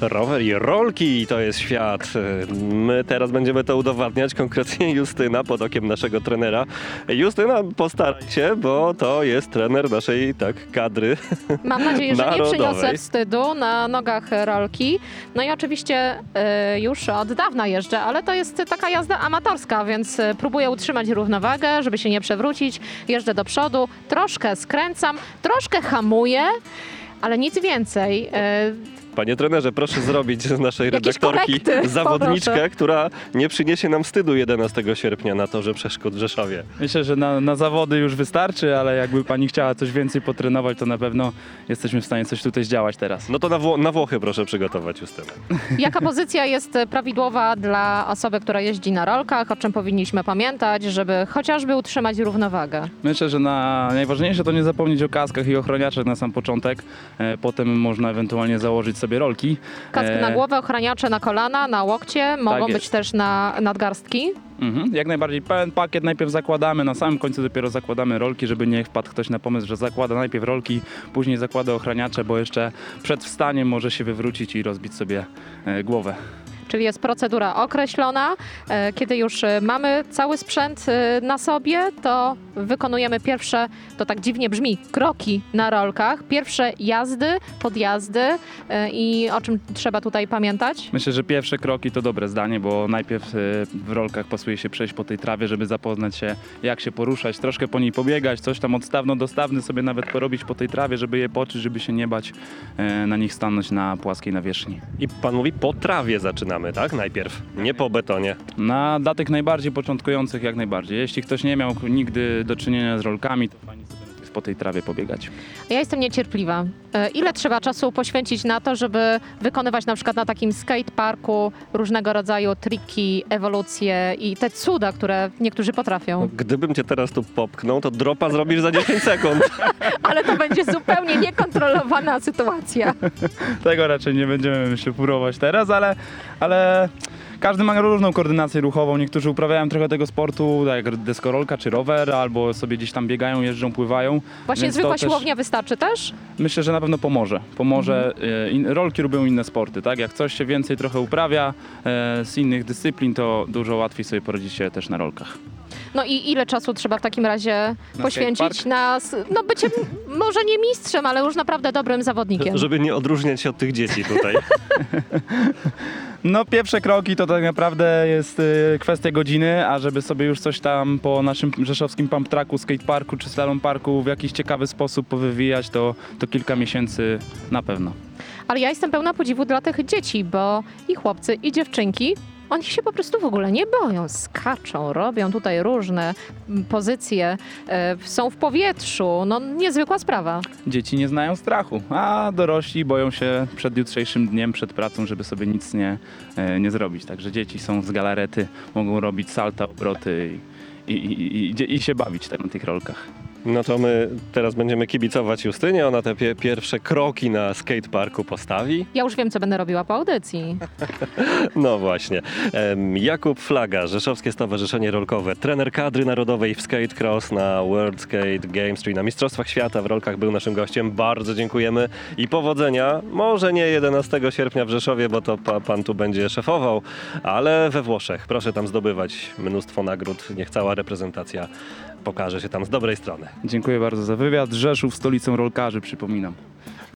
Rower i rolki to jest świat. My teraz będziemy to udowadniać, konkretnie Justyna pod okiem naszego trenera. Justyna, postaraj się, bo to jest trener naszej kadry Mam nadzieję, że nie narodowej. przyniosę wstydu, na nogach rolki. No i oczywiście już od dawna jeżdżę, ale to jest taka jazda amatorska, więc próbuję utrzymać równowagę, żeby się nie przewrócić. Jeżdżę do przodu, troszkę skręcam, troszkę hamuję, ale nic więcej. Panie trenerze, proszę zrobić z naszej Jakieś redaktorki korekty, zawodniczkę, poproszę. która nie przyniesie nam wstydu 11 sierpnia na torze Przeszkód w Rzeszowie. Myślę, że na zawody już wystarczy, ale jakby pani chciała coś więcej potrenować, to na pewno jesteśmy w stanie coś tutaj zdziałać teraz. No to na Włochy proszę przygotować Justynę. Jaka pozycja jest prawidłowa dla osoby, która jeździ na rolkach, o czym powinniśmy pamiętać, żeby chociażby utrzymać równowagę? Myślę, że najważniejsze to nie zapomnieć o kaskach i ochraniaczach na sam początek. Potem można ewentualnie założyć sobie rolki. Kask na głowę, ochraniacze na kolana, na łokcie, mogą być jest. też na nadgarstki. Jak najbardziej pełen pakiet najpierw zakładamy, na samym końcu dopiero zakładamy rolki, żeby nie wpadł ktoś na pomysł, że zakłada najpierw rolki, później zakłada ochraniacze, bo jeszcze przed wstaniem może się wywrócić i rozbić sobie głowę. Czyli jest procedura określona. Kiedy już mamy cały sprzęt na sobie, to wykonujemy pierwsze, to tak dziwnie brzmi, kroki na rolkach, pierwsze jazdy, podjazdy i o czym trzeba tutaj pamiętać? Myślę, że pierwsze kroki to dobre zdanie, bo najpierw w rolkach pasuje się przejść po tej trawie, żeby zapoznać się, jak się poruszać, troszkę po niej pobiegać, coś tam odstawno-dostawny sobie nawet porobić po tej trawie, żeby je poczuć, żeby się nie bać na nich stanąć na płaskiej nawierzchni. I pan mówi, po trawie zaczynamy, tak? Najpierw, nie po betonie. Dla tych najbardziej początkujących jak najbardziej. Jeśli ktoś nie miał nigdy do czynienia z rolkami, to fajnie sobie najpierw po tej trawie pobiegać. Ja jestem niecierpliwa. Ile trzeba czasu poświęcić na to, żeby wykonywać na przykład na takim skateparku różnego rodzaju triki, ewolucje i te cuda, które niektórzy potrafią? Gdybym cię teraz tu popchnął, to dropa zrobisz za 10 sekund. Ale to będzie zupełnie niekontrolowana sytuacja. Tego raczej nie będziemy, myślę, próbować teraz, ale każdy ma różną koordynację ruchową. Niektórzy uprawiają trochę tego sportu, tak jak deskorolka czy rower, albo sobie gdzieś tam biegają, jeżdżą, pływają. Właśnie Więc to zwykła też siłownia wystarczy też? Myślę, że na pewno pomoże. Rolki lubią inne sporty, tak? Jak coś się więcej trochę uprawia z innych dyscyplin, to dużo łatwiej sobie poradzicie też na rolkach. No i ile czasu trzeba w takim razie poświęcić skatepark? na bycie może nie mistrzem, ale już naprawdę dobrym zawodnikiem? Żeby nie odróżniać się od tych dzieci tutaj. No pierwsze kroki to tak naprawdę jest kwestia godziny, a żeby sobie już coś tam po naszym rzeszowskim pump tracku, skateparku czy slalom parku w jakiś ciekawy sposób powywijać, to kilka miesięcy na pewno. Ale ja jestem pełna podziwu dla tych dzieci, bo i chłopcy, i dziewczynki, oni się po prostu w ogóle nie boją, skaczą, robią tutaj różne pozycje, są w powietrzu, no niezwykła sprawa. Dzieci nie znają strachu, a dorośli boją się przed jutrzejszym dniem, przed pracą, żeby sobie nic nie zrobić. Także dzieci są z galarety, mogą robić salta, obroty i się bawić tak na tych rolkach. No to my teraz będziemy kibicować Justynie, ona te pierwsze kroki na skateparku postawi. Ja już wiem, co będę robiła po audycji. No właśnie. Jakub Flaga, Rzeszowskie Stowarzyszenie Rolkowe, trener kadry narodowej w skate cross na World Skate Games, czyli na Mistrzostwach Świata w rolkach, był naszym gościem. Bardzo dziękujemy i powodzenia. Może nie 11 sierpnia w Rzeszowie, bo to pan tu będzie szefował, ale we Włoszech. Proszę tam zdobywać mnóstwo nagród. Niech cała reprezentacja pokaże się tam z dobrej strony. Dziękuję bardzo za wywiad. Rzeszów stolicą rolkarzy, przypominam.